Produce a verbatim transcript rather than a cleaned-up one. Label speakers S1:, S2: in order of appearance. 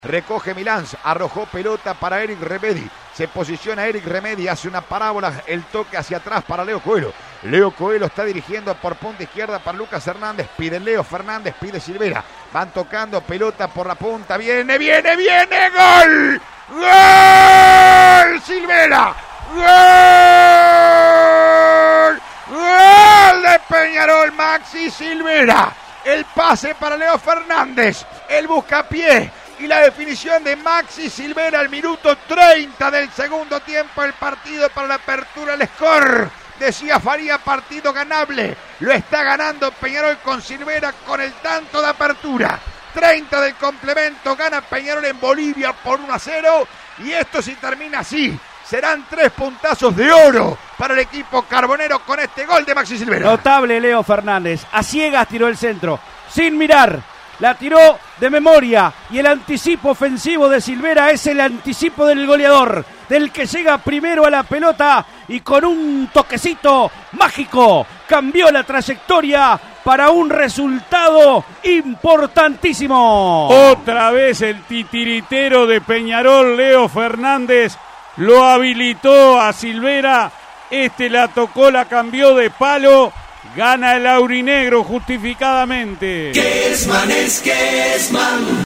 S1: Recoge Milán, arrojó pelota para Eric Remedi. Se posiciona Eric Remedi, hace una parábola, el toque hacia atrás para Leo Coelho. Leo Coelho está dirigiendo por punta izquierda para Lucas Hernández. Pide Leo Fernández, pide Silvera. Van tocando pelota por la punta. Viene, viene, viene. ¡Gol! ¡Gol! ¡Silvera! ¡Gol! ¡Gol de Peñarol! Maxi Silvera. El pase para Leo Fernández. El buscapié. Y la definición de Maxi Silvera al minuto treinta del segundo tiempo. El partido para la apertura del score. Decía Faría, partido ganable. Lo está ganando Peñarol con Silvera con el tanto de apertura. treinta del complemento. Gana Peñarol en Bolivia por uno a cero. Y esto si termina así, serán tres puntazos de oro para el equipo carbonero con este gol de Maxi Silvera.
S2: Notable Leo Fernández. A ciegas tiró el centro. Sin mirar. La tiró de memoria y el anticipo ofensivo de Silvera es el anticipo del goleador, del que llega primero a la pelota y con un toquecito mágico cambió la trayectoria para un resultado importantísimo.
S3: Otra vez el titiritero de Peñarol, Leo Fernández, lo habilitó a Silvera. Este la tocó, la cambió de palo. Gana el aurinegro justificadamente.
S4: Kessman es Kessman.